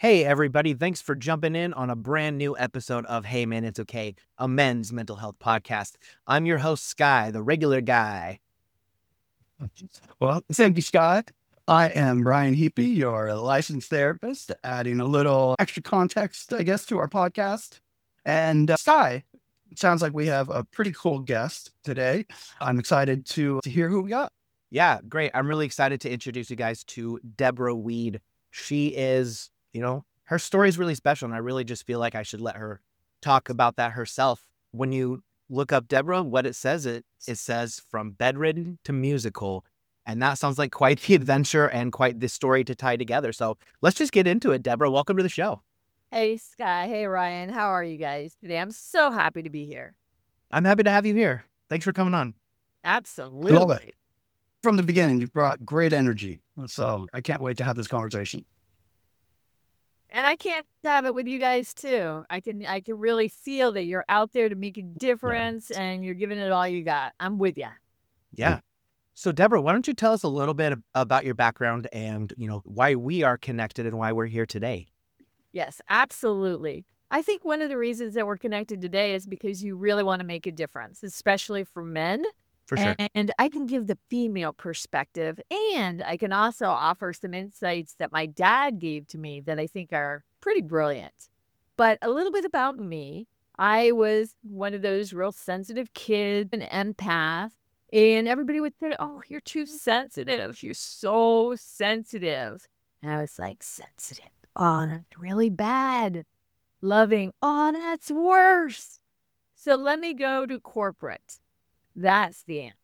Hey, everybody. Thanks for jumping in on a brand new episode of Hey Man, It's Okay, a men's mental health podcast. I'm your host, Sky, the regular guy. Well, thank you, Scott. I am Brian Heapy, your licensed therapist, adding a little extra context, I guess, to our podcast. And Sky, it sounds like we have a pretty cool guest today. I'm excited to hear who we got. Yeah, great. I'm really excited to introduce you guys to Deborah Weed. She is, her story is really special, and I really just feel like I should let her talk about that herself. When you look up Deborah, what it says from bedridden to musical. And that sounds like quite the adventure and quite the story to tie together. So let's just get into it, Deborah. Welcome to the show. Hey, Sky. Hey, Ryan. How are you guys today? I'm so happy to be here. I'm happy to have you here. Thanks for coming on. Absolutely. Love it. From the beginning, you brought great energy. So I can't wait to have this conversation. And I can't have it with you guys too. I can really feel that you're out there to make a difference and you're giving it all you got. I'm with you. Yeah. So Deborah, why don't you tell us a little bit about your background and, why we are connected and why we're here today? Yes, absolutely. I think one of the reasons that we're connected today is because you really want to make a difference, especially for men. For sure. And I can give the female perspective, and I can also offer some insights that my dad gave to me that I think are pretty brilliant. But a little bit about me. I was one of those real sensitive kids, an empath, and everybody would say, "Oh, you're too sensitive. You're so sensitive." And I was like, "Sensitive? Oh, that's really bad. Loving? Oh, that's worse." So let me go to corporate. That's the answer.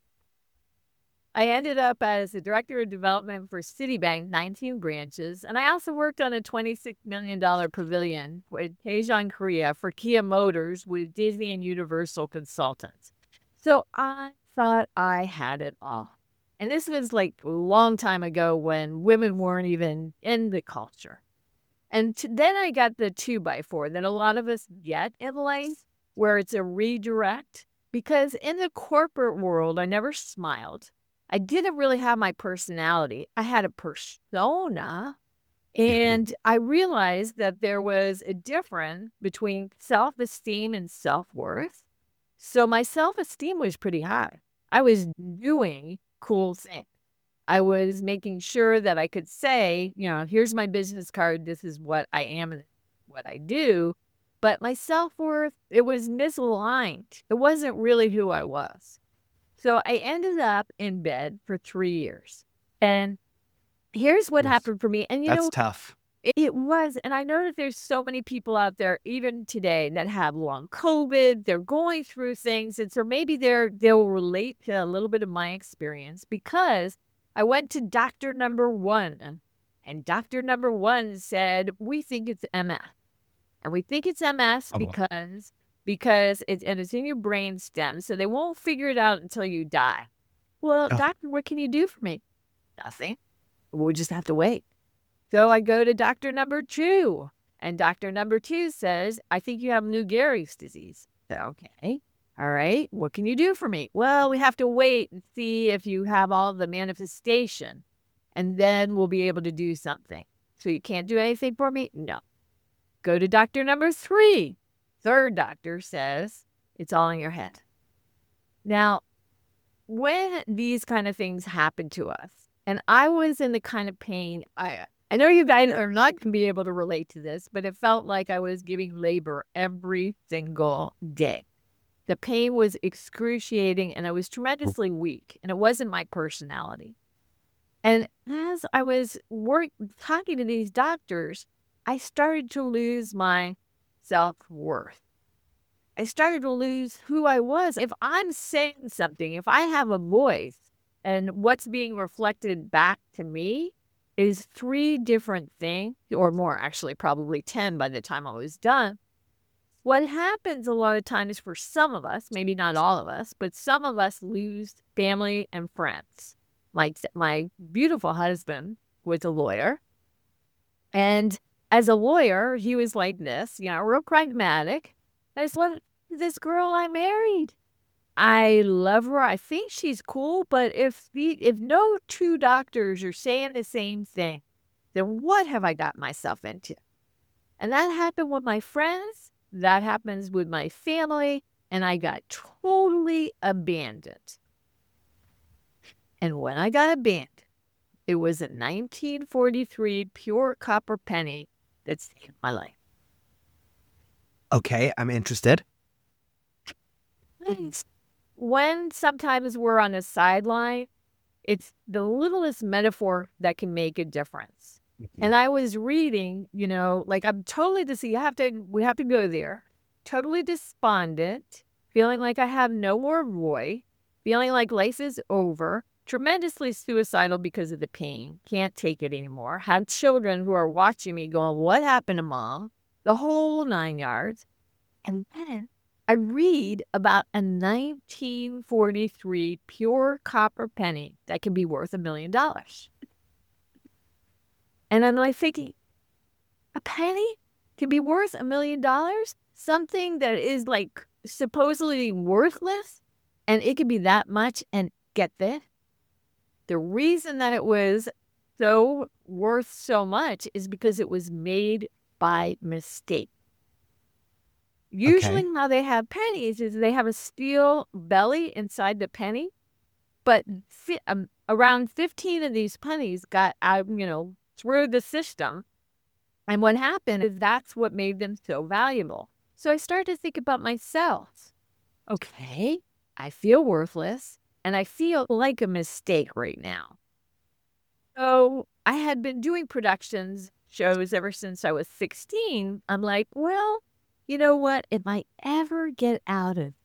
I ended up as the director of development for Citibank, 19 branches, and I also worked on a $26 million pavilion with Daejeon, Korea for Kia Motors with Disney and Universal Consultants. So I thought I had it all. And this was like a long time ago when women weren't even in the culture. And then I got the 2x4 that a lot of us get in life, where it's a redirect. Because in the corporate world, I never smiled. I didn't really have my personality. I had a persona. And I realized that there was a difference between self-esteem and self-worth. So my self-esteem was pretty high. I was doing cool things. I was making sure that I could say, here's my business card. This is what I am and what I do. But my self-worth, it was misaligned. It wasn't really who I was. So I ended up in bed for 3 years. And here's what happened for me. And that's tough. It was. And I know that there's so many people out there, even today, that have long COVID. They're going through things. And so maybe they'll relate to a little bit of my experience, because I went to doctor number one. And doctor number one said, "We think it's MS. And we think it's MS because it's in your brain stem. So they won't figure it out until you die." Well, doctor, what can you do for me? Nothing. We'll just have to wait. So I go to doctor number two. And doctor number two says, "I think you have Lou Gehrig's disease." So, okay. All right. What can you do for me? Well, we have to wait and see if you have all the manifestation. And then we'll be able to do something. So you can't do anything for me? No. Go to doctor number three. Third doctor says, "It's all in your head." Now, when these kind of things happen to us, and I was in the kind of pain, I know you guys are not going to be able to relate to this, but it felt like I was giving labor every single day. The pain was excruciating, and I was tremendously weak, and it wasn't my personality. And as I was talking to these doctors, I started to lose my self-worth. I started to lose who I was. If I'm saying something, if I have a voice, and what's being reflected back to me is 3 different things, or more, actually, probably 10 by the time I was done. What happens a lot of times for some of us, maybe not all of us, but some of us lose family and friends. Like my beautiful husband was a lawyer. And as a lawyer, he was like this, real pragmatic. I just want this girl I married. I love her. I think she's cool. But if no 2 doctors are saying the same thing, then what have I got myself into? And that happened with my friends. That happens with my family. And I got totally abandoned. And when I got abandoned, it was a 1943 pure copper penny that saved my life. Okay, I'm interested. When sometimes we're on the sideline, it's the littlest metaphor that can make a difference. And I was reading, like I'm totally we have to go there. Totally despondent, feeling like I have no more Roy, feeling like life is over, tremendously suicidal because of the pain, can't take it anymore, have children who are watching me going, what happened to mom? The whole 9 yards. And then I read about a 1943 pure copper penny that can be worth $1 million. And I'm like thinking, a penny can be worth $1 million? Something that is like supposedly worthless, and it could be that much. And get this, the reason that it was so worth so much is because it was made by mistake. Usually how they have pennies is they have a steel belly inside the penny, but around 15 of these pennies got out, through the system. And what happened is that's what made them so valuable. So I started to think about myself. Okay, I feel worthless and I feel like a mistake right now. So I had been doing productions, shows ever since I was 16. I'm like, well, you know what? If I ever get out of,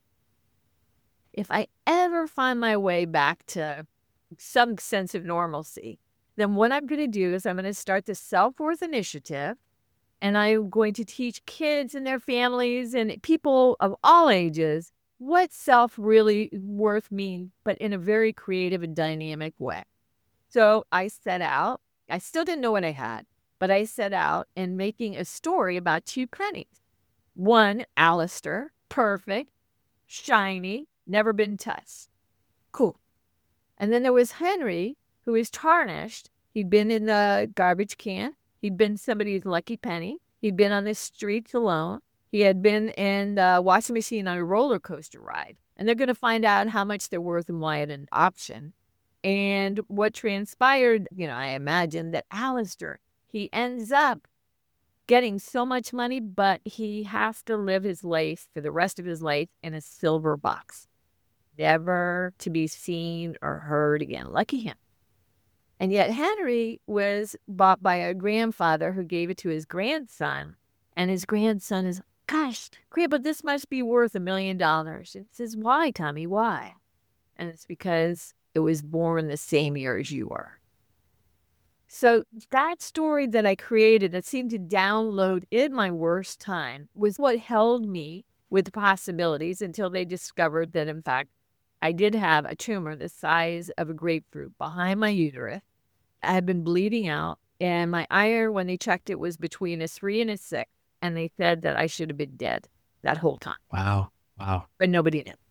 if I ever find my way back to some sense of normalcy, then what I'm going to do is I'm going to start the Self-Worth Initiative, and I'm going to teach kids and their families and people of all ages what self really worth means, but in a very creative and dynamic way. So I set out. I still didn't know what I had, but I set out in making a story about two pennies. One, Alistair, perfect, shiny, never been touched. Cool. And then there was Henry, who is tarnished. He'd been in the garbage can. He'd been somebody's lucky penny. He'd been on the streets alone. He had been in the washing machine on a roller coaster ride. And they're going to find out how much they're worth and why it an option. And what transpired, I imagine that Alistair, he ends up getting so much money, but he has to live his life for the rest of his life in a silver box, never to be seen or heard again. Lucky him. And yet Henry was bought by a grandfather who gave it to his grandson. And his grandson is, gosh, Grandpa, this must be worth $1 million. It says, why, Tommy, why? And it's because it was born the same year as you were. So that story that I created that seemed to download in my worst time was what held me with possibilities until they discovered that, in fact, I did have a tumor the size of a grapefruit behind my uterus. I had been bleeding out, and my iron, when they checked it, was between a 3 and a 6, and they said that I should have been dead that whole time. Wow. But nobody knew.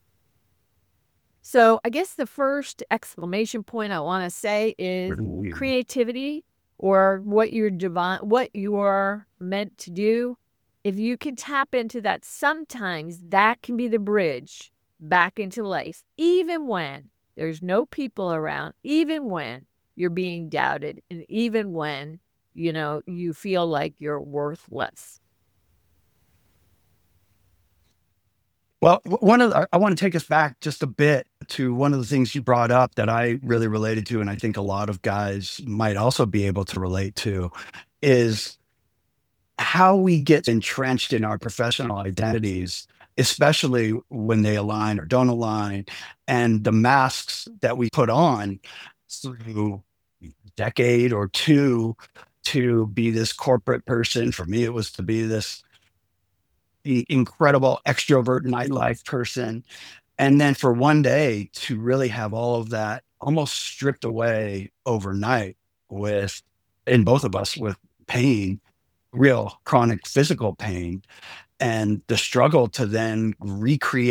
So I guess the first exclamation point I want to say is creativity, or what you're meant to do. If you can tap into that, sometimes that can be the bridge back into life, even when there's no people around, even when you're being doubted, and even when, you feel like you're worthless. Well, I want to take us back just a bit to one of the things you brought up that I really related to, and I think a lot of guys might also be able to relate to, is how we get entrenched in our professional identities, especially when they align or don't align, and the masks that we put on through a decade or two to be this corporate person. For me, it was to be this incredible extrovert nightlife person. And then for one day to really have all of that almost stripped away overnight in both of us, with pain, real chronic physical pain, and the struggle to then recreate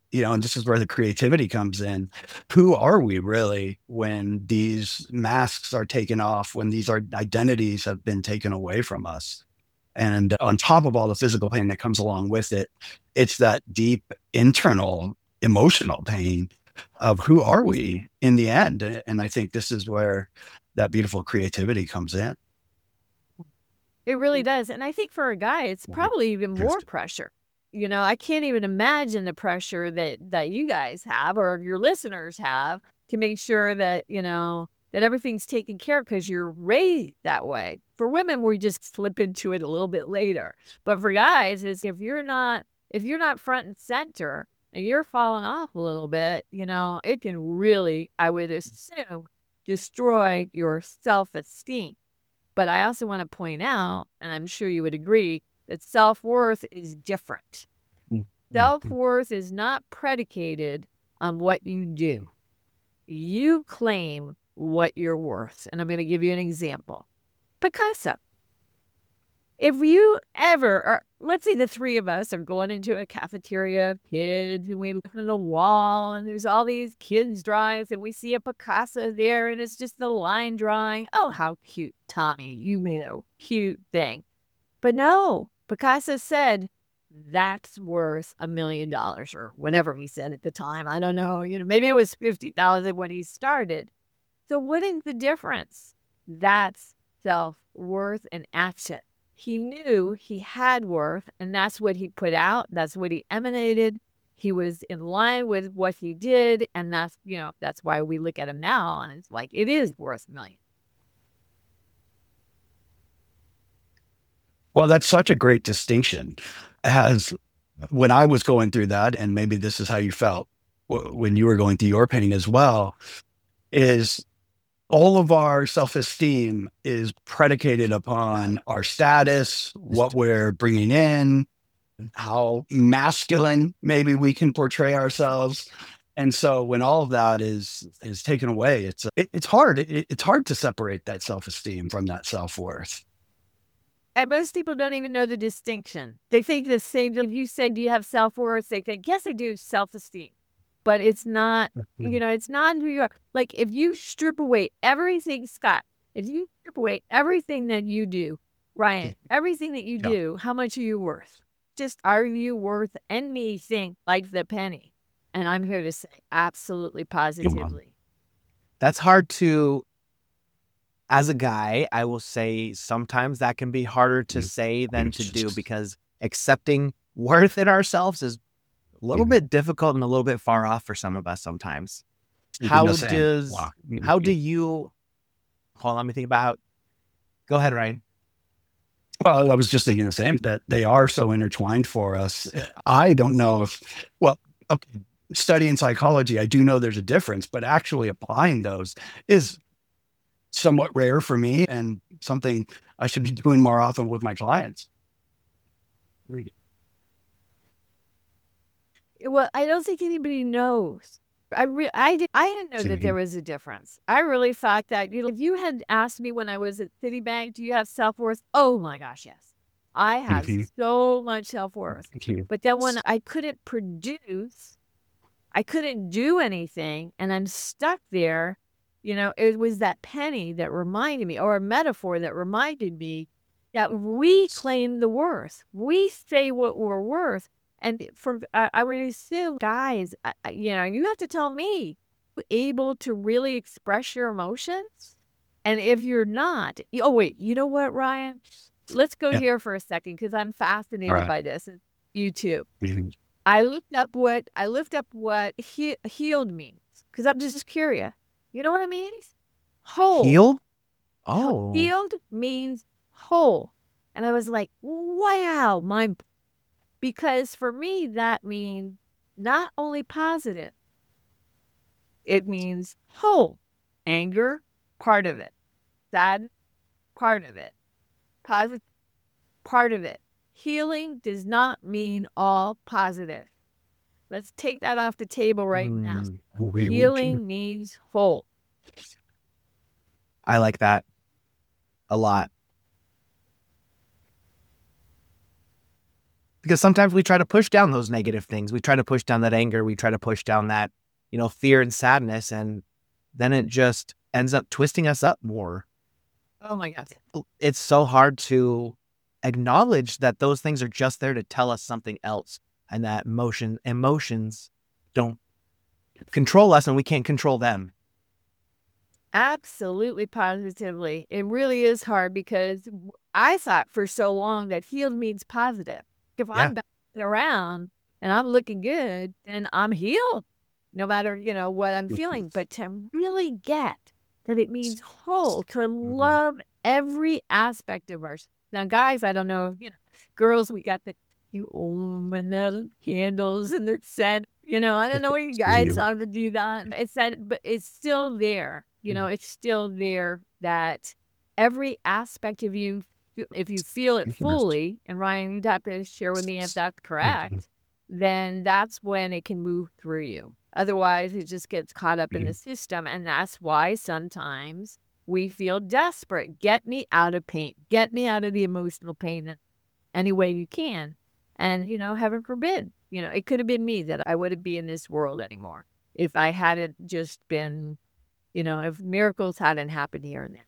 and this is where the creativity comes in. Who are we really when these masks are taken off, when these identities have been taken away from us? And on top of all the physical pain that comes along with it, it's that deep internal emotional pain of who are we in the end? And I think this is where that beautiful creativity comes in. It really does. And I think for a guy, it's probably even more pressure. I can't even imagine the pressure that you guys have or your listeners have to make sure that, that everything's taken care of because you're raised that way. For women, we just slip into it a little bit later. But for guys, is if you're not front and center and you're falling off a little bit, it can really, I would assume, destroy your self-esteem. But I also want to point out, and I'm sure you would agree, that self-worth is different. Self-worth is not predicated on what you do. You claim what you're worth. And I'm going to give you an example. Picasso. If you ever, or let's say the three of us are going into a cafeteria of kids and we look at the wall and there's all these kids' drawings and we see a Picasso there and it's just the line drawing. Oh, how cute, Tommy. You made a cute thing. But no, Picasso said, that's worth $1 million or whatever he said at the time. I don't know. Maybe it was 50,000 when he started. So what is the difference? That's self-worth and action. He knew he had worth, and that's what he put out. That's what he emanated. He was in line with what he did, and that's why we look at him now, and it's like, it is worth $1 million. Well, that's such a great distinction. As when I was going through that, and maybe this is how you felt when you were going through your pain as well, is all of our self-esteem is predicated upon our status, what we're bringing in, how masculine maybe we can portray ourselves. And so when all of that is taken away, it's hard. It's hard to separate that self-esteem from that self-worth. And most people don't even know the distinction. They think the same. If you said, do you have self-worth? They think, yes, I do, self-esteem. But it's not, it's not who you are. Like if you strip away everything, Scott, if you strip away everything that you do, Ryan, everything that you do, how much are you worth? Just, are you worth anything like the penny? And I'm here to say absolutely positively. That's hard to, as a guy, I will say sometimes that can be harder to say than to do because accepting worth in ourselves is a little bit difficult and a little bit far off for some of us sometimes. How do you, hold on, let me think about, go ahead, Ryan. Well, I was just thinking the same, that they are so intertwined for us. I don't know studying psychology, I do know there's a difference, but actually applying those is somewhat rare for me and something I should be doing more often with my clients. Well, I don't think anybody knows. I didn't know that there was a difference. I really thought that, if you had asked me when I was at Citibank, do you have self-worth? Oh my gosh, yes. I have so much self-worth. But then when I couldn't produce, I couldn't do anything, and I'm stuck there, it was that penny that reminded me, or a metaphor that reminded me that we claim the worth. We say what we're worth. And I would assume, guys, you have to tell me, able to really express your emotions? And if you're not, oh, wait, you know what, Ryan? Let's go here for a second because I'm fascinated by this. You too. I looked up what healed means because I'm just curious. You know what it means? Whole. Healed? Oh. Healed means whole. And I was like, wow, because for me, that means not only positive, it means whole. Anger, part of it. Sad, part of it. Positive, part of it. Healing does not mean all positive. Let's take that off the table right now. Healing means whole. I like that a lot. Because sometimes we try to push down those negative things. We try to push down that anger. We try to push down that, fear and sadness. And then it just ends up twisting us up more. Oh my gosh. It's so hard to acknowledge that those things are just there to tell us something else, and that emotions don't control us and we can't control them. Absolutely, positively. It really is hard because I thought for so long that healed means positive. If Yeah. I'm bouncing around and I'm looking good, then I'm healed, no matter, what I'm feeling. But to really get that it means whole, to love every aspect of ours. Now, guys, I don't know, girls, we got the the candles and the scent. I don't know what you guys how to do that. It's that, but it's still there. It's still there that every aspect of you, if you feel it fully, and Ryan, you'd have to share with me if that's correct, then that's when it can move through you. Otherwise, it just gets caught up in the system. And that's why sometimes we feel desperate. Get me out of pain. Get me out of the emotional pain in any way you can. And, heaven forbid, it could have been me that I wouldn't be in this world anymore if I hadn't just been, if miracles hadn't happened here and there.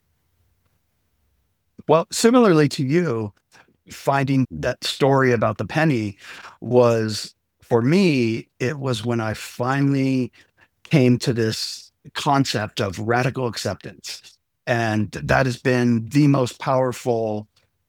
Well, similarly to you, finding that story about the penny was, for me, it was when I finally came to this concept of radical acceptance. And that has been the most powerful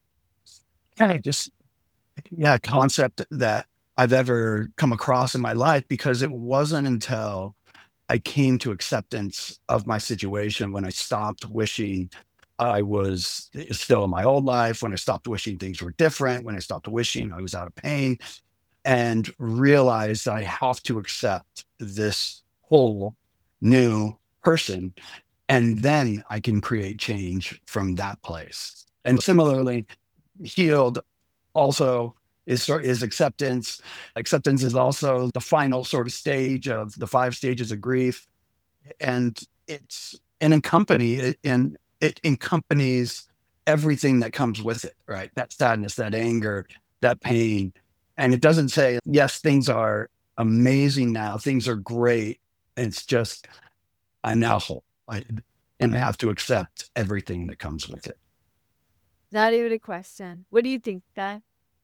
concept that I've ever come across in my life, because it wasn't until I came to acceptance of my situation when I stopped wishing I was still in my old life, when I stopped wishing things were different, when I stopped wishing I was out of pain, and realized I have to accept this whole new person. And then I can create change from that place. And similarly, healed also is acceptance. Acceptance is also the final sort of stage of the 5 stages of grief. And it's an it accompanies everything that comes with it, right? That sadness, that anger, that pain. And it doesn't say, yes, things are amazing now, things are great. It's just, I'm now whole. And I have to accept everything that comes with it. Not even a question. What do you think, Guy?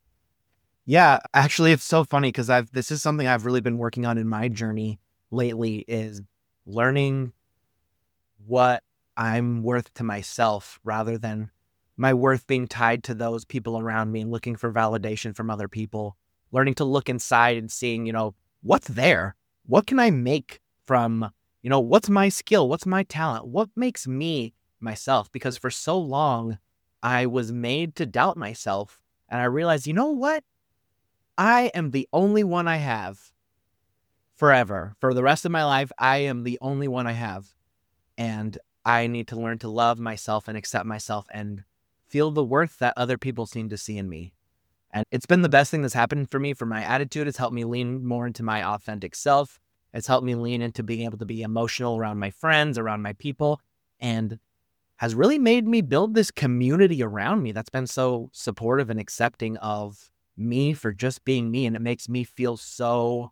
Yeah, actually, it's so funny because this is something I've really been working on in my journey lately, is learning what I'm worth to myself rather than my worth being tied to those people around me and looking for validation from other people. Learning to look inside and seeing, what's there? What can I make from, what's my skill? What's my talent? What makes me myself? Because for so long, I was made to doubt myself. And I realized, you know what? I am the only one I have forever. For the rest of my life, I am the only one I have. And I need to learn to love myself and accept myself and feel the worth that other people seem to see in me. And it's been the best thing that's happened for me, for my attitude. It's helped me lean more into my authentic self. It's helped me lean into being able to be emotional around my friends, around my people, and has really made me build this community around me that's been so supportive and accepting of me for just being me. And it makes me feel so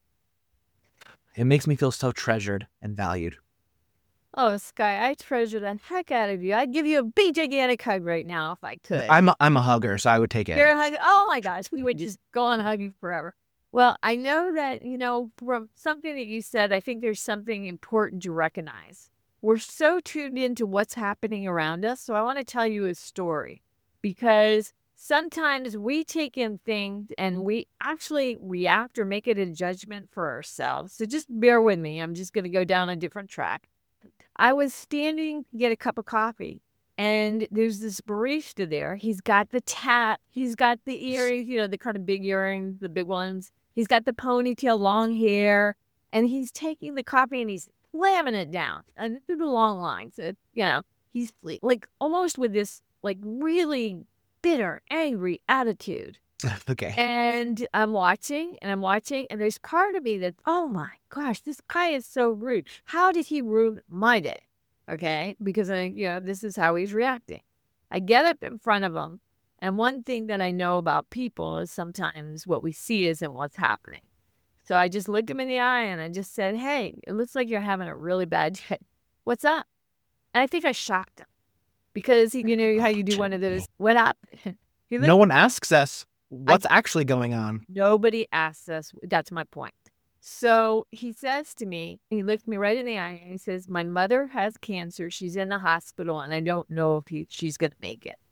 treasured and valued. Oh, Sky, I treasure the heck out of you. I'd give you a big gigantic hug right now if I could. I'm a hugger, so I would take it. You're a hug. Oh my gosh, we would just go on hugging forever. Well, I know that, from something that you said, I think there's something important to recognize. We're so tuned into what's happening around us. So I want to tell you a story, because sometimes we take in things and we actually react or make it a judgment for ourselves. So just bear with me. I'm just going to go down a different track. I was standing to get a cup of coffee, and there's this barista there. He's got the tat. He's got the earrings, the kind of big earrings, the big ones. He's got the ponytail, long hair, and he's taking the coffee and he's slamming it down and through the long lines. He's like almost with this like really bitter, angry attitude. Okay. And I'm watching, and there's part of me that, oh my gosh, this guy is so rude. How did he ruin my day? Okay, because this is how he's reacting. I get up in front of him, And one thing that I know about people is sometimes what we see isn't what's happening. So I just looked him in the eye and I just said, hey, it looks like you're having a really bad day. What's up? And I think I shocked him because you know how you do one of those, what up? He No looked, one asks us what's actually going on. nobody asks us. That's my point. So he says to me, he looked me right in the eye and he says, my mother has cancer. She's in the hospital and I don't know if she's going to make it.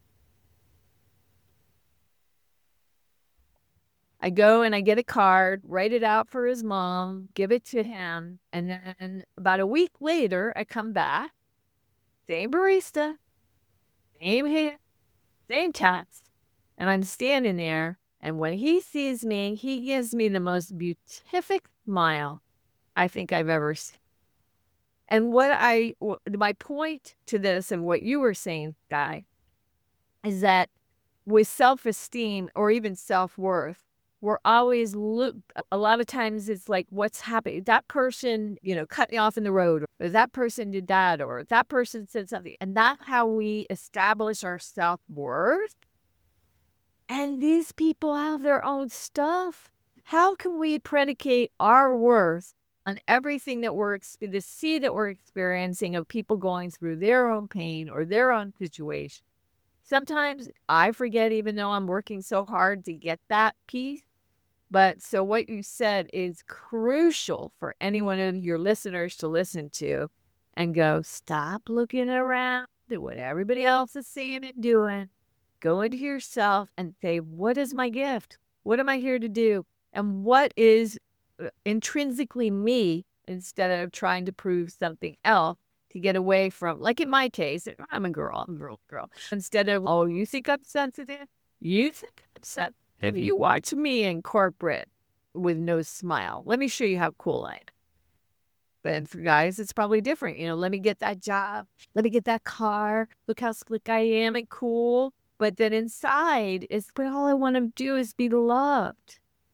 I go and I get a card, write it out for his mom, give it to him. And then about a week later, I come back, same barista, same hair, same tats. And I'm standing there. And when he sees me, he gives me the most beatific smile I think I've ever seen. And my point to this and what you were saying, Guy, is that with self-esteem or even self-worth, we're always a lot of times it's like, what's happening? That person, cut me off in the road, or that person did that, or that person said something. And that's how we establish our self-worth. And these people have their own stuff. How can we predicate our worth on everything that the seed that we're experiencing of people going through their own pain or their own situation? Sometimes I forget, even though I'm working so hard to get that piece. But so what you said is crucial for any one of your listeners to listen to and go, stop looking around at what everybody else is saying and doing. Go into yourself and say, what is my gift? What am I here to do? And what is intrinsically me, instead of trying to prove something else to get away from, like in my case, I'm a girl. Instead of, oh, you think I'm sensitive? You think I'm sensitive? If you watch me in corporate with no smile, let me show you how cool I am. But for guys, it's probably different. Let me get that job. Let me get that car. Look how slick I am and cool. But then inside but all I want to do is be loved.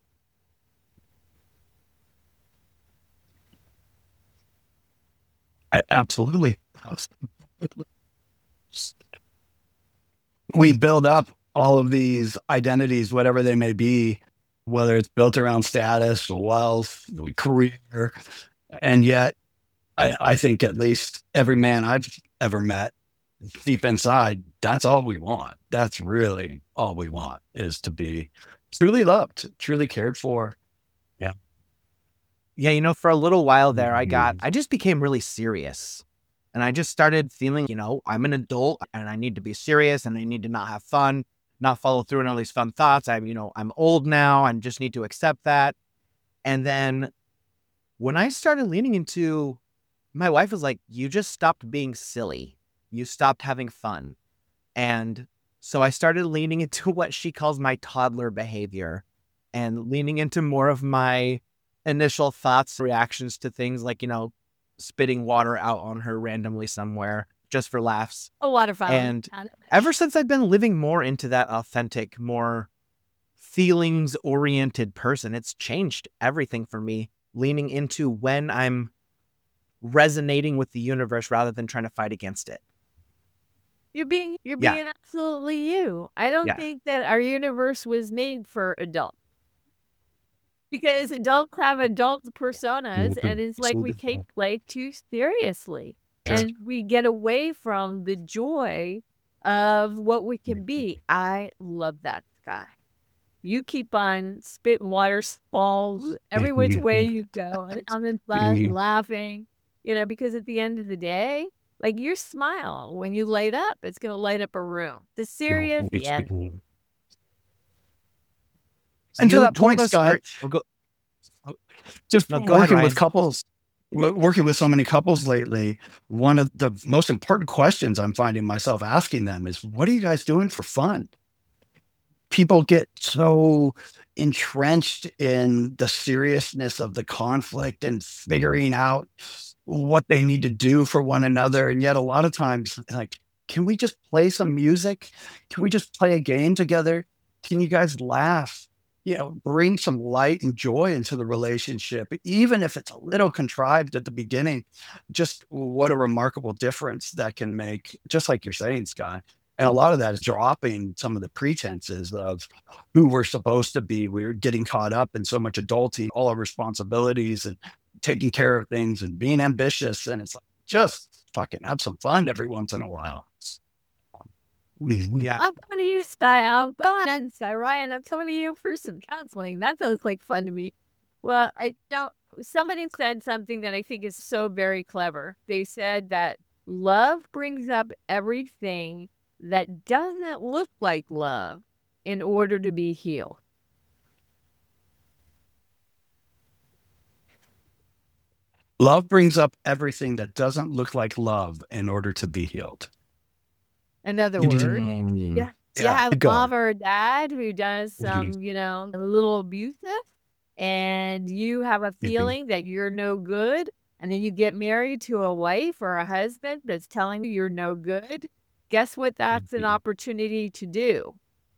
Absolutely. We build up all of these identities, whatever they may be, whether it's built around status, wealth, career. And yet, I think at least every man I've ever met, deep inside, that's all we want. That's really all we want, is to be truly loved, truly cared for. Yeah. Yeah, for a little while there, I just became really serious. And I just started feeling, I'm an adult and I need to be serious and I need to not have fun, not follow through on all these fun thoughts. I'm old now and just need to accept that. And then when I started leaning into, my wife was like, you just stopped being silly. You stopped having fun. And so I started leaning into what she calls my toddler behavior and leaning into more of my initial thoughts, reactions to things like, spitting water out on her randomly somewhere just for laughs. A lot of fun. And ever since I've been living more into that authentic, more feelings-oriented person, it's changed everything for me, leaning into when I'm resonating with the universe rather than trying to fight against it. You're being absolutely you. I don't think that our universe was made for adults. Because adults have adult personas, and it's like we take life too seriously. And we get away from the joy of what we can be. I love that guy. You keep on spitting water balls every which way you go. And I'm in class laughing, because at the end of the day, like your smile, when you light up, it's going to light up a room. The serious, yeah. And to that point, Scott, just working with couples, working with so many couples lately, one of the most important questions I'm finding myself asking them is, what are you guys doing for fun? People get so entrenched in the seriousness of the conflict and figuring out what they need to do for one another. And yet a lot of times, like, can we just play some music? Can we just play a game together? Can you guys laugh? Bring some light and joy into the relationship, even if it's a little contrived at the beginning. Just what a remarkable difference that can make, just like you're saying, Scott. And a lot of that is dropping some of the pretenses of who we're supposed to be. We're getting caught up in so much adulting, all our responsibilities and taking care of things and being ambitious. And it's like, just fucking have some fun every once in a while. Yeah. I'm coming to you, Sky. I'm going, Sky Ryan. I'm coming to you for some counseling. That sounds like fun to me. Well, I don't. Somebody said something that I think is so very clever. They said that love brings up everything that doesn't look like love in order to be healed. Love brings up everything that doesn't look like love in order to be healed. In other words, Mm. yeah, you Yeah, have go mom on. or dad who does some, a little abusive, and you have a feeling that you're no good, and then you get married to a wife or a husband that's telling you you're no good. Guess what that's an opportunity to do?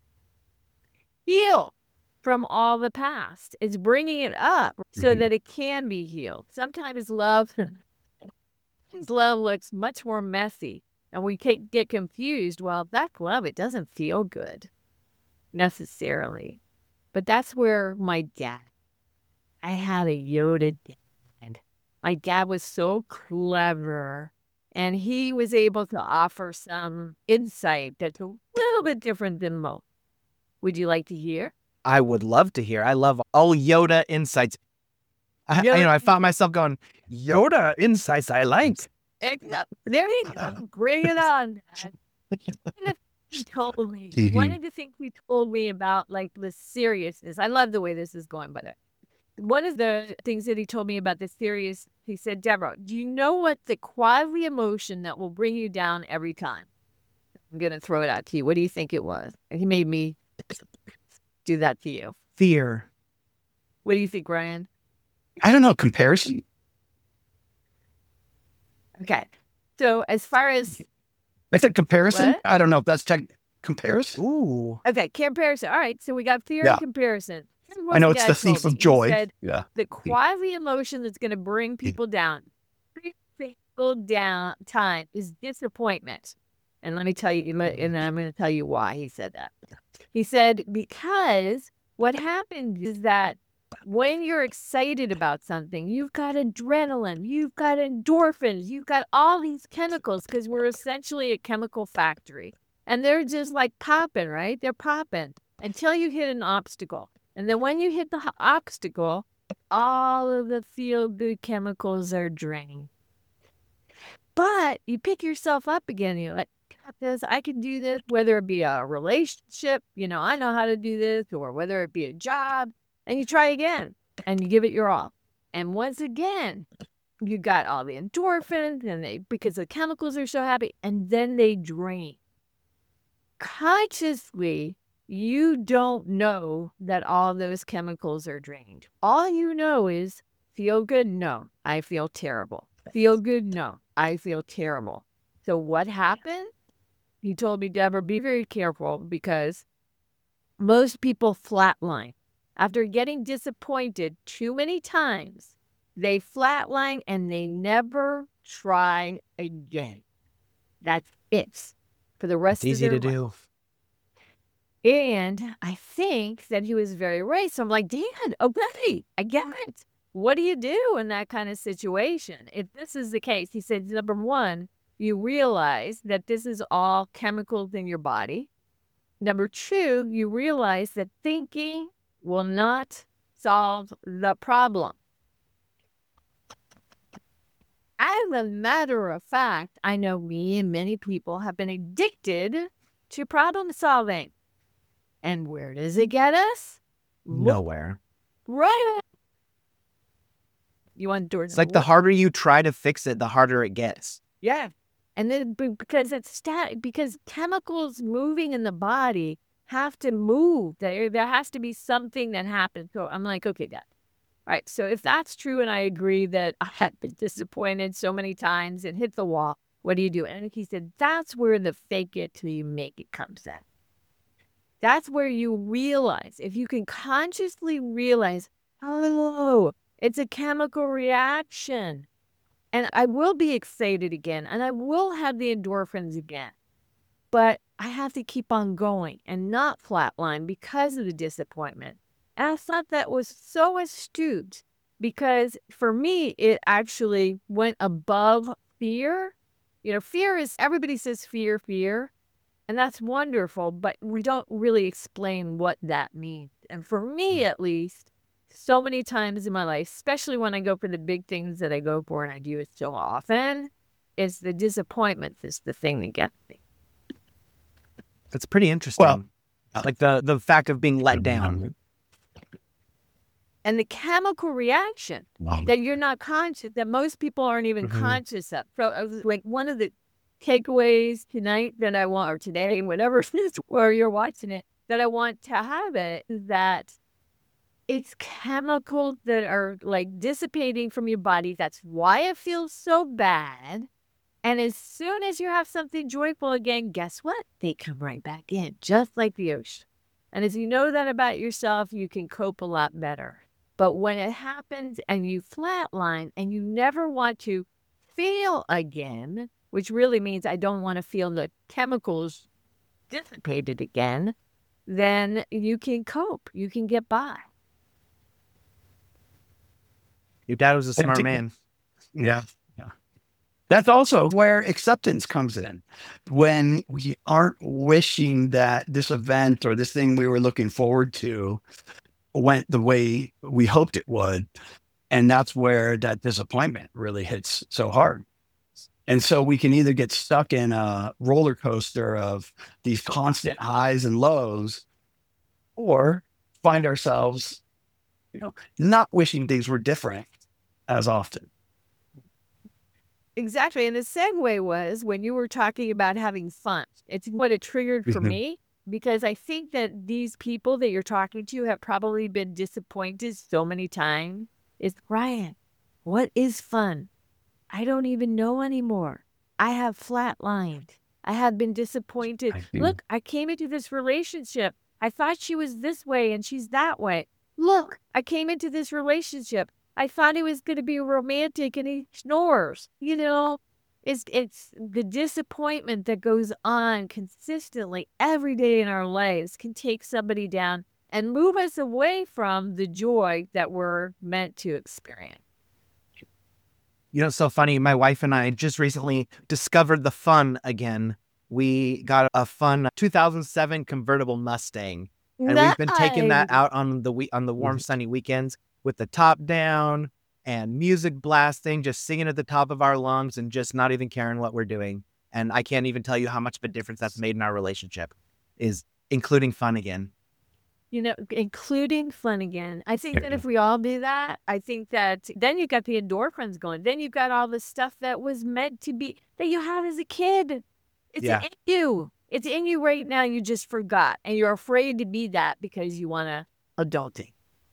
Heal from all the past. It's bringing it up so that it can be healed. Sometimes love looks much more messy, and we get confused. Well, that's love. It doesn't feel good necessarily. But that's where I had a Yoda dad. My dad was so clever, and he was able to offer some insight that's a little bit different than most. Would you like to hear? I would love to hear. I love all Yoda insights. I found myself going, Yoda insights I like. There you go. Bring it on, Dad. He told me. One of the things he told me about, like, the seriousness. I love the way this is going, by the way. One of the things that he told me about the serious, he said, Deborah, do you know what the quasi emotion that will bring you down every time? I'm going to throw it out to you. What do you think it was? And he made me do that to you. Fear. What do you think, Ryan? I don't know, comparison. Okay. So as far as I said comparison. What? I don't know if that's comparison. Ooh. Okay, comparison. All right, so we got fear Yeah. and comparison. Here's what I know my it's dad the thief told of me. He joy. said, Yeah. the quasi emotion that's going to bring people down every single time is disappointment. And let me tell you, and I'm going to tell you why he said that. He said, because what happens is that when you're excited about something, you've got adrenaline, you've got endorphins, you've got all these chemicals, because we're essentially a chemical factory. And they're just like popping, right? They're popping until you hit an obstacle. And then when you hit the obstacle, all of the feel-good chemicals are drained. But you pick yourself up again. You're like, got this. I can do this, whether it be a relationship, I know how to do this, or whether it be a job. And you try again, and you give it your all. And once again, you got all the endorphins, and because the chemicals are so happy, and then they drain. Consciously, you don't know that all those chemicals are drained. All you know is, feel good? No, I feel terrible. Feel good? No, I feel terrible. So what happened? He told me, Deborah, be very careful, because most people flatline. After getting disappointed too many times, they flatline and they never try again. That's it for the rest It's easy of to their do. life. And I think that he was very right. So I'm like, Dad, okay, I get it. What do you do in that kind of situation? If this is the case, he said, number one, you realize that this is all chemicals in your body. Number two, you realize that thinking will not solve the problem. As a matter of fact, I know me and many people have been addicted to problem solving. And where does it get us? Nowhere. Right. You want door It's like the harder you try to fix it, the harder it gets. Yeah. And then because it's static, because chemicals moving in the body have to move. There has to be something that happens. So I'm like, okay, Dad. All right. So if that's true, and I agree that I have been disappointed so many times and hit the wall, what do you do? And he said, that's where the fake it till you make it comes in. That's where you realize, if you can consciously realize, oh, it's a chemical reaction. And I will be excited again, and I will have the endorphins again. But I have to keep on going and not flatline because of the disappointment. And I thought that was so astute because for me, it actually went above fear. Fear is, everybody says fear, fear, and that's wonderful, but we don't really explain what that means. And for me, at least, so many times in my life, especially when I go for the big things that I go for and I do it so often, is the disappointment is the thing that gets me. That's pretty interesting. Well, like the fact of being let down. And the chemical reaction that you're not conscious, that most people aren't even conscious of. So, like one of the takeaways tonight that I want, or today, whatever it is, where you're watching it, that I want to have it is that it's chemicals that are like dissipating from your body. That's why it feels so bad. And as soon as you have something joyful again, guess what? They come right back in, just like the ocean. And as you know that about yourself, you can cope a lot better. But when it happens and you flatline and you never want to feel again, which really means I don't want to feel the chemicals dissipated again, then you can cope. You can get by. Your dad was a smart man. Yeah. That's also where acceptance comes in. When we aren't wishing that this event or this thing we were looking forward to went the way we hoped it would. And that's where that disappointment really hits so hard. And so we can either get stuck in a roller coaster of these constant highs and lows, or find ourselves, not wishing things were different as often. Exactly. And the segue was when you were talking about having fun. It's what it triggered for me, because I think that these people that you're talking to have probably been disappointed so many times. Is Ryan, what is fun? I don't even know anymore. I have flatlined. I have been disappointed. Look, I came into this relationship. I thought she was this way and she's that way. Look, I came into this relationship. I thought he was going to be romantic and he snores. It's the disappointment that goes on consistently every day in our lives can take somebody down and move us away from the joy that we're meant to experience. It's so funny. My wife and I just recently discovered the fun again. We got a fun 2007 convertible Mustang, and we've been taking that out on the warm, sunny weekends with the top down and music blasting, just singing at the top of our lungs and just not even caring what we're doing. And I can't even tell you how much of a difference that's made in our relationship, is including fun again. Including fun again. I think that if we all do that, I think that then you've got the endorphins going. Then you've got all the stuff that was meant to be, that you had as a kid. It's in you. It's in you right now. You just forgot. And you're afraid to be that because you want to adulting.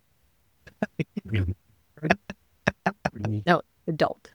No, adult.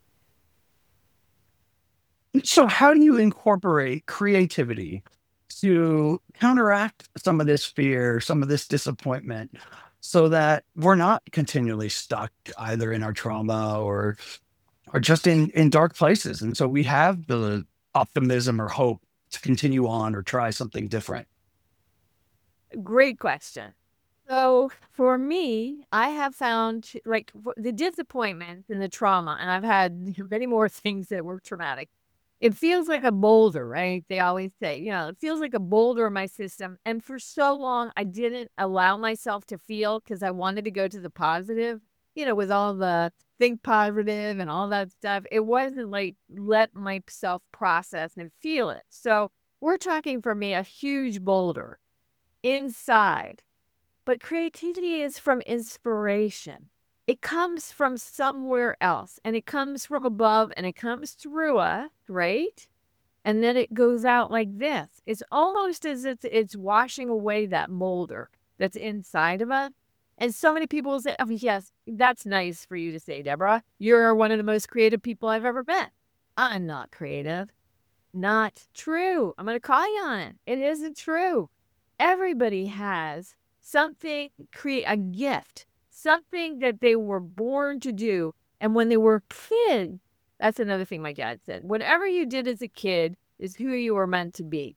So how do you incorporate creativity to counteract some of this fear, some of this disappointment, so that we're not continually stuck either in our trauma or just in dark places? And so we have the optimism or hope to continue on or try something different. Great question. So for me, I have found like the disappointment and the trauma, and I've had many more things that were traumatic. It feels like a boulder, right? They always say, it feels like a boulder in my system. And for so long, I didn't allow myself to feel because I wanted to go to the positive, with all the think positive and all that stuff. It wasn't like let myself process and feel it. So we're talking for me a huge boulder inside. But creativity is from inspiration. It comes from somewhere else, and it comes from above, and it comes through us, right? And then it goes out like this. It's almost as if it's washing away that molder that's inside of us. And so many people say, oh, yes, that's nice for you to say, Deborah. You're one of the most creative people I've ever met. I'm not creative. Not true. I'm going to call you on it. It isn't true. Everybody has something, create a gift, something that they were born to do. And when they were kids, that's another thing my dad said. Whatever you did as a kid is who you were meant to be.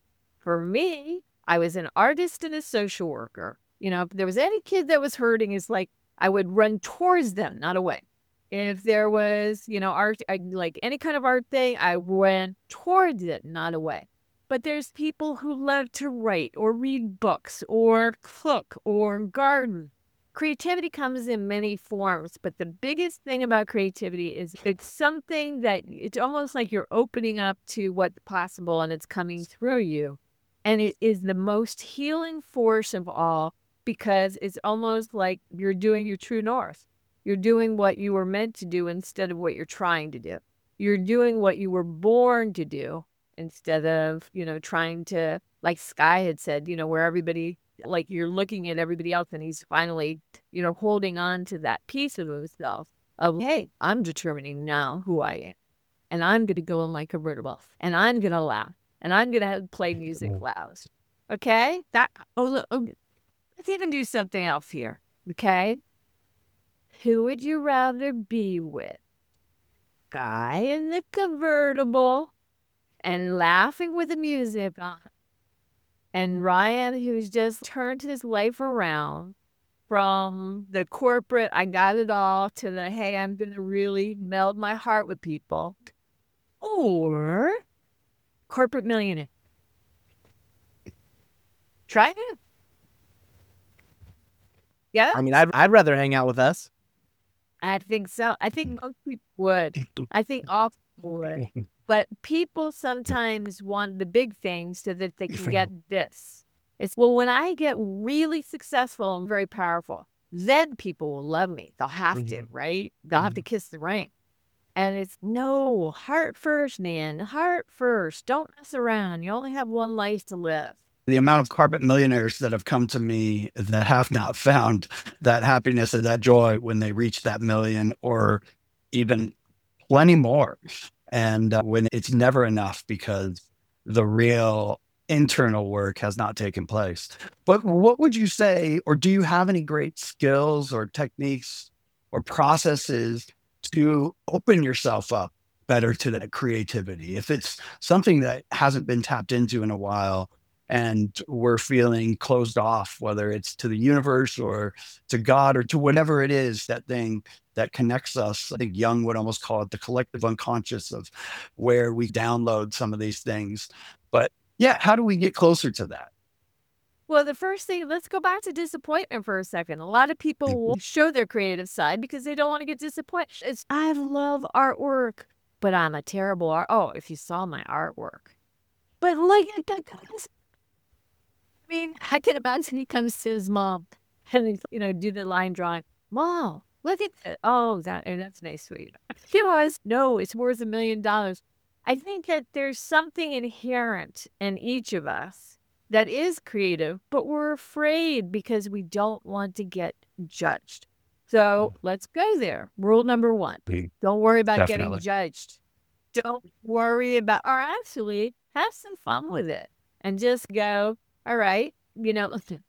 For me, I was an artist and a social worker. You know, if there was any kid that was hurting, it's like I would run towards them, not away. If there was, you know, art, like any kind of art thing, I went towards it, not away. But there's people who love to write or read books or cook or garden. Creativity comes in many forms, but the biggest thing about creativity is it's something that it's almost like you're opening up to what's possible and it's coming through you. And it is the most healing force of all because it's almost like you're doing your true north. You're doing what you were meant to do instead of what you're trying to do. You're doing what you were born to do instead of, you know, trying to, like Sky had said, you know, where everybody, like you're looking at everybody else and he's finally, you know, holding on to that piece of himself of, hey, I'm determining now who I am. And I'm going to go in my convertible and I'm going to laugh and I'm going to play music loud. Okay? Let's even do something else here. Okay? Who would you rather be with? Guy in the convertible and laughing with the music on. And Ryan, who's just turned his life around from the corporate, I got it all, to the, hey, I'm going to really meld my heart with people. Or corporate millionaire. Try it. Yeah? I mean, I'd rather hang out with us. I think so. I think most people would. I think all people would. But people sometimes want the big things so that they can get this. It's, well, when I get really successful and very powerful, then people will love me. They'll have to, right? They'll have to kiss the ring. And it's, no, heart first, man. Heart first. Don't mess around. You only have one life to live. The amount of corporate millionaires that have come to me that have not found that happiness and that joy when they reach that million or even plenty more. And when it's never enough because the real internal work has not taken place. But what would you say, or do you have any great skills or techniques or processes to open yourself up better to that creativity? If it's something that hasn't been tapped into in a while, and we're feeling closed off, whether it's to the universe or to God or to whatever it is, that thing that connects us. I think Jung would almost call it the collective unconscious of where we download some of these things. But yeah, how do we get closer to that? Well, the first thing, let's go back to disappointment for a second. A lot of people will show their creative side because they don't want to get disappointed. It's, I love artwork, but I'm a terrible art. Oh, if you saw my artwork. But look at that, guys. I mean, I can imagine he comes to his mom and he's, you know, do the line drawing. Mom, look at that. Oh, that's nice, sweet. He was, no, it's worth $1 million. I think that there's something inherent in each of us that is creative, but we're afraid because we don't want to get judged. So let's go there. Rule number 1, don't worry about getting judged. Don't worry about, or actually have some fun with it and just go, all right, you know, listen.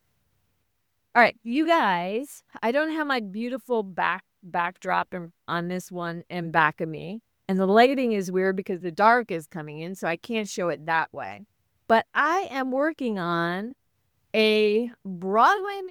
All right, you guys, I don't have my beautiful backdrop on this one in back of me. And the lighting is weird because the dark is coming in, so I can't show it that way. But I am working on a Broadway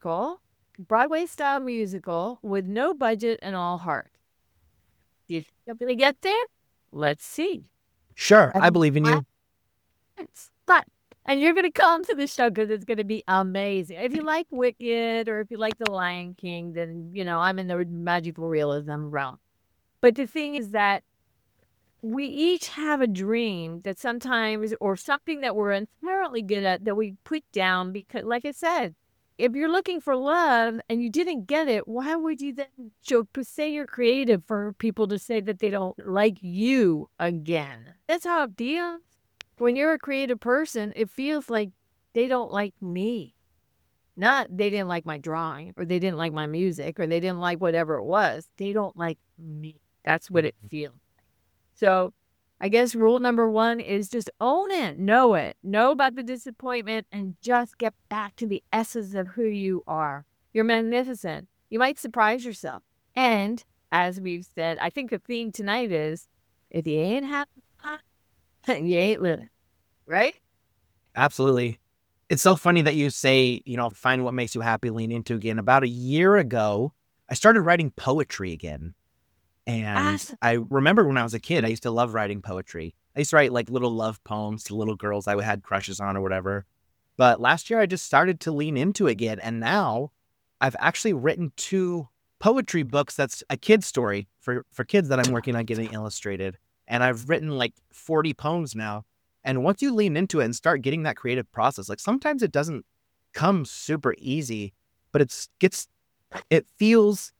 style musical with no budget and all heart. You think I'm going to get there? Let's see. Sure, I believe in you. But, and you're going to come to the show because it's going to be amazing. If you like Wicked or if you like The Lion King, then, you know, I'm in the magical realism realm. But the thing is that we each have a dream that sometimes, or something that we're inherently good at, that we put down because, like I said, if you're looking for love and you didn't get it, why would you then say you're creative for people to say that they don't like you again? That's how it feels. When you're a creative person, it feels like they don't like me. Not they didn't like my drawing, or they didn't like my music, or they didn't like whatever it was. They don't like me. That's what it feels. So I guess rule number 1 is just own it, know about the disappointment, and just get back to the essence of who you are. You're magnificent. You might surprise yourself. And as we've said, I think the theme tonight is, if you ain't having fun, you ain't living, right? Absolutely. It's so funny that you say, find what makes you happy, lean into again. About a year ago, I started writing poetry again. And Awesome. I remember when I was a kid, I used to love writing poetry. I used to write like little love poems to little girls I had crushes on or whatever. But last year I just started to lean into it again. And now I've actually written 2 poetry books that's a kid's story for kids that I'm working on getting illustrated. And I've written like 40 poems now. And once you lean into it and start getting that creative process, like sometimes it doesn't come super easy, but it feels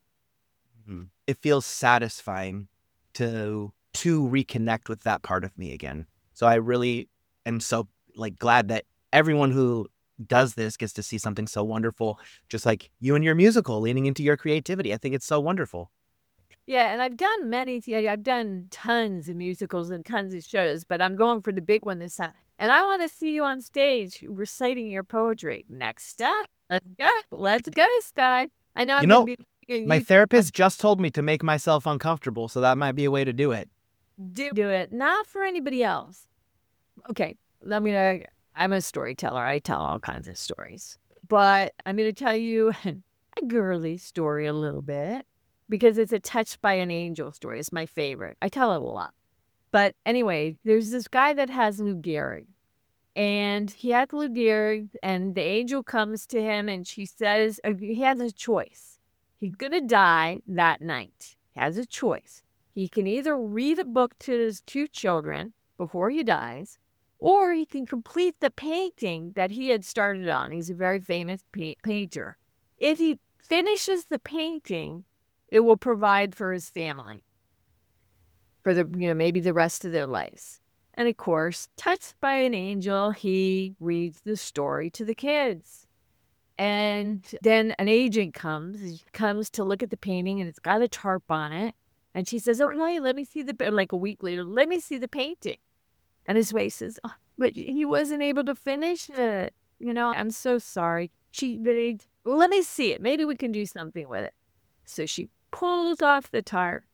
satisfying to reconnect with that part of me again. So I really am so like glad that everyone who does this gets to see something so wonderful, just like you and your musical, leaning into your creativity. I think it's so wonderful. Yeah, and I've done I've done tons of musicals and tons of shows, but I'm going for the big one this time. And I want to see you on stage reciting your poetry. Next up, let's go, Sky. I know You I'm going know, to be my you therapist just told me to make myself uncomfortable, so that might be a way to do it. do it, not for anybody else. Okay, I'm a storyteller. I tell all kinds of stories, but I'm going to tell you a girly story a little bit because it's a touched by an angel story. It's my favorite. I tell it a lot. But anyway, there's this guy that has Lou Gehrig, and he has Lou Gehrig, and the angel comes to him, and she says he has a choice. He's gonna die that night. He has a choice. He can either read a book to his 2 children before he dies, or he can complete the painting that he had started on. He's a very famous painter. If he finishes the painting, it will provide for his family for maybe the rest of their lives. And of course, touched by an angel, he reads the story to the kids. And then an agent comes to look at the painting, and it's got a tarp on it. And she says, "Oh, no, let me see like a week later, let me see the painting." And his wife says, "Oh, but he wasn't able to finish it. I'm so sorry." Let me see it. Maybe we can do something with it. So she pulls off the tarp.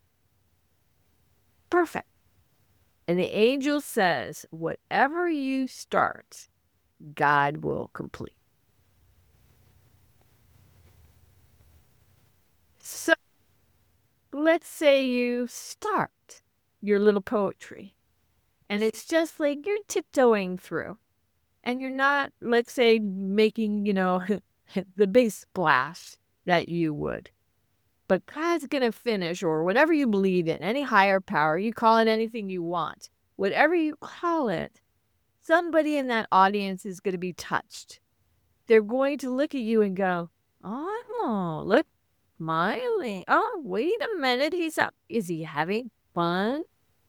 Perfect. And the angel says, whatever you start, God will complete. So let's say you start your little poetry, and it's just like you're tiptoeing through, and you're not, let's say, making, the big splash that you would. But God's going to finish, or whatever you believe in, any higher power, you call it anything you want, whatever you call it, somebody in that audience is going to be touched. They're going to look at you and go, "Oh, look, smiling. Oh, wait a minute. Is he having fun?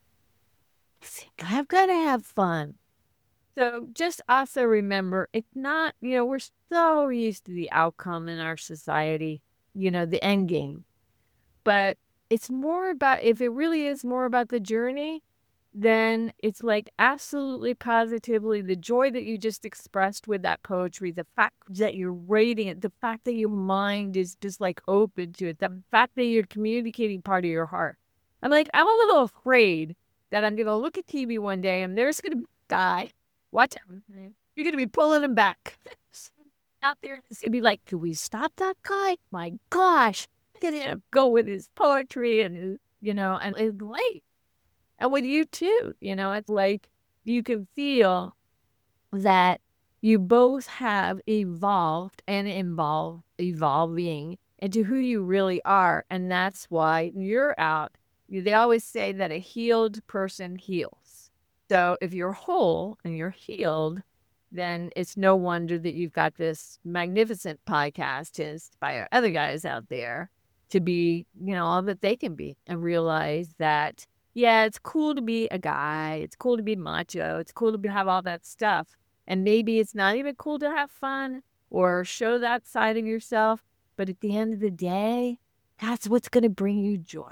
I've got to have fun." So just also remember, it's not, we're so used to the outcome in our society, the end game. But it's more about, if it really is more about the journey, then it's like absolutely positively the joy that you just expressed with that poetry, the fact that you're radiant, the fact that your mind is just like open to it, the fact that you're communicating part of your heart. I'm a little afraid that I'm going to look at TV one day and there's going to be a guy. What? You're going to be pulling him back out there. It's going to be like, "Can we stop that guy? My gosh. Get him go with his poetry and his, and it's late." And with you too, it's like you can feel that you both have evolved and evolving into who you really are. And that's why you're out. They always say that a healed person heals. So if you're whole and you're healed, then it's no wonder that you've got this magnificent podcast inspired other guys out there to be, all that they can be, and realize that, yeah, it's cool to be a guy. It's cool to be macho. It's cool to have all that stuff. And maybe it's not even cool to have fun or show that side of yourself. But at the end of the day, that's what's going to bring you joy.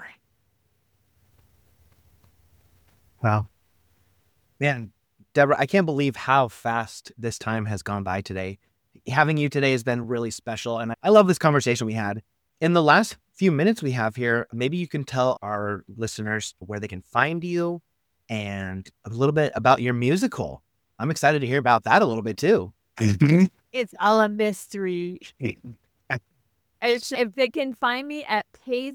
Wow. Man, Deborah, I can't believe how fast this time has gone by today. Having you today has been really special. And I love this conversation we had. In the last few minutes we have here, maybe you can tell our listeners where they can find you and a little bit about your musical. I'm excited to hear about that a little bit too. It's all a mystery. If they can find me at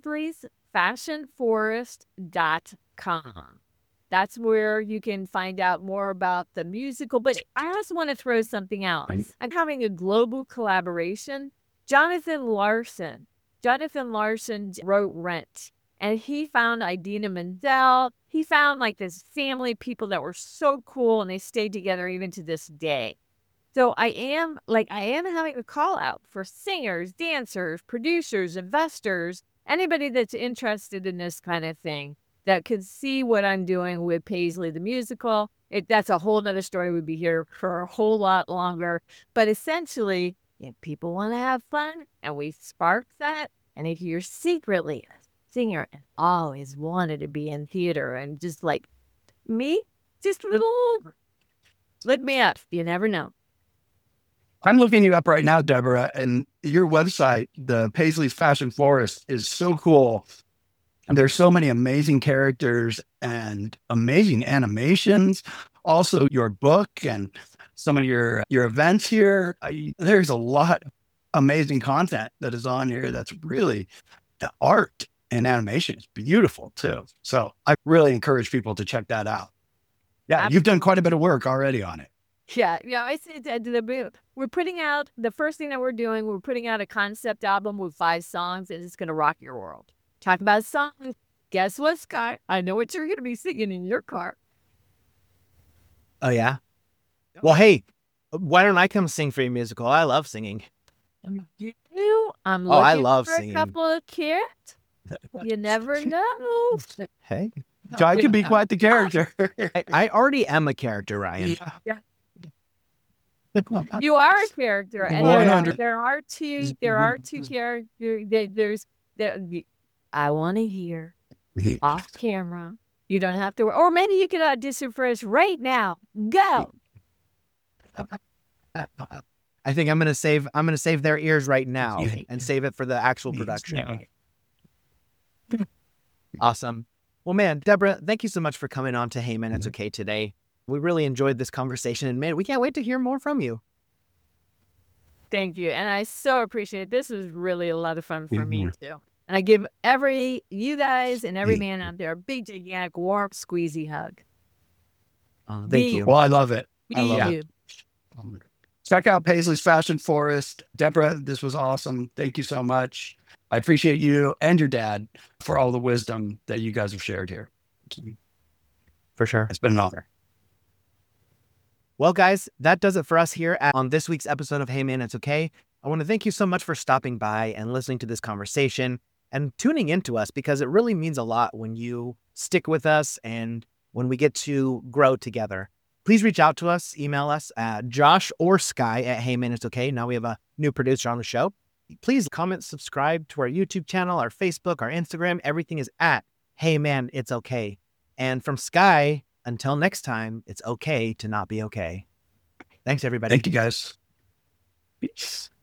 Paisley'sFashionForest.com. That's where you can find out more about the musical. But I also want to throw something else. I'm having a global collaboration. Jonathan Larson wrote Rent. And he found Idina Menzel. He found like this family of people that were so cool, and they stayed together even to this day. So I am having a call out for singers, dancers, producers, investors, anybody that's interested in this kind of thing that could see what I'm doing with Paisley the musical. That's a whole nother story. We'd be here for a whole lot longer. But essentially, if people want to have fun and we spark that, and if you're secretly a singer and always wanted to be in theater and just like me, just a little, let me up. You never know. I'm looking you up right now, Deborah, and your website, the Paisley's Fashion Forest, is so cool. And there's so many amazing characters and amazing animations. Also, your book and some of your events here. There's a lot of amazing content that is on here. That's really, the art and animation is beautiful too. So I really encourage people to check that out. Yeah, you've done quite a bit of work already on it. Yeah, we're putting out, the first thing that we're doing, we're putting out a concept album with 5 songs, and it's going to rock your world. Talk about songs. Guess what, Scott? I know what you're going to be singing in your car. Oh, yeah? Well, hey, why don't I come sing for your musical? I love singing. You do? I'm Oh, I looking love for singing. a couple of kids. You never know. Hey, I can be quite the character. I already am a character, Ryan. Yeah. You are a character, and 100. there are two characters. I want to hear off camera. You don't have to, or maybe you could audition for us right now. Go. I think I'm gonna save their ears right now and save it for the actual production. Awesome. Well, man, Deborah, thank you so much for coming on to Hey Man, It's Okay today. We really enjoyed this conversation, and man, we can't wait to hear more from you. Thank you. And I so appreciate it. This was really a lot of fun for me too. And I give you guys and every man out there a big, gigantic, warm, squeezy hug. Thank you. Well, I love it. I Me love you. it. Check out Paisley's Fashion Forest. Deborah, this was awesome. Thank you so much. I appreciate you and your dad for all the wisdom that you guys have shared here. For sure. It's been an honor. Well, guys, that does it for us here on this week's episode of Hey Man, It's Okay. I want to thank you so much for stopping by and listening to this conversation and tuning into us, because it really means a lot when you stick with us and when we get to grow together. Please reach out to us, email us at Josh or Sky at Hey Man, It's Okay. Now we have a new producer on the show. Please comment, subscribe to our YouTube channel, our Facebook, our Instagram. Everything is at Hey Man, It's Okay. And from Sky, until next time, it's okay to not be okay. Thanks, everybody. Thank you, guys. Peace.